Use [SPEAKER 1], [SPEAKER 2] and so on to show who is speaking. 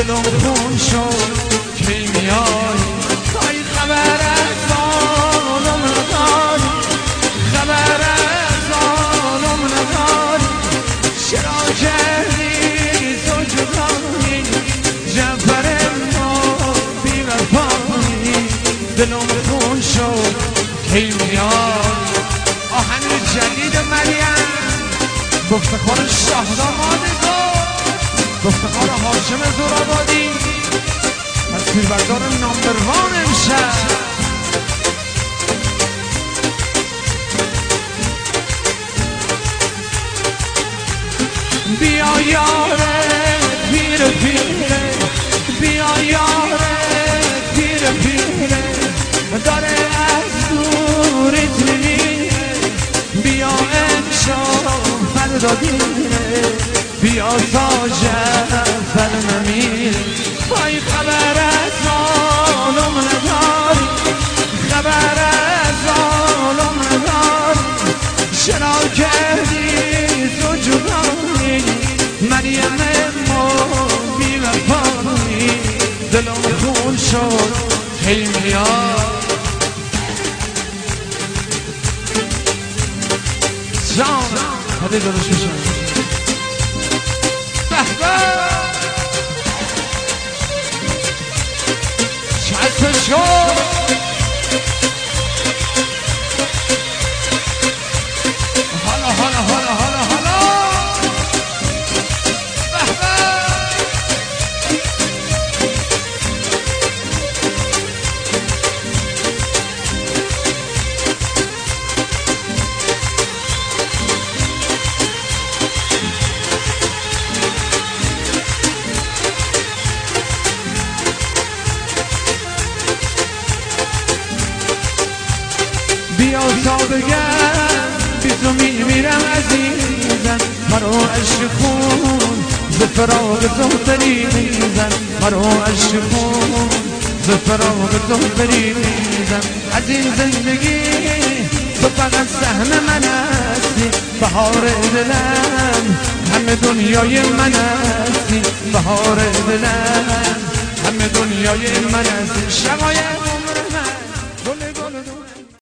[SPEAKER 1] دلم خون شد کی میای ای خبر از آنم نداری خبر از آنم نداری چرا کردی تو جدایی جعفر ما بی وفایی دلم خون شد کی میای آهنگ جدید مریم بفتخار شاهداماد بفتخار حاکم زورآبادی تصویربردار نامبر وان امشب بیا یاره پیر پیره بیا یاره پیر پیره داره از دوریت میمیره بیا امشب فردا دیره بیا تا جعفر نمیره ای خبر از آنم نداری خبر از آنم نداری چرا کردی تو جدایی مریم ما بی وفایی دلم خون شد کی میاد جان هده درست بشن چشم شو حالا حالا حالا حالا حالا بیا تا بگم بی تو میمیرم عزیزم مرا عشق خون ز فراق تو بریزم مرا عشق خون ز فراق تو بریزم از این زندگی تو فقط سهم من هستی بهار دلم همه دنیای من هستی بهار دلم همه دنیای من هستی شقایق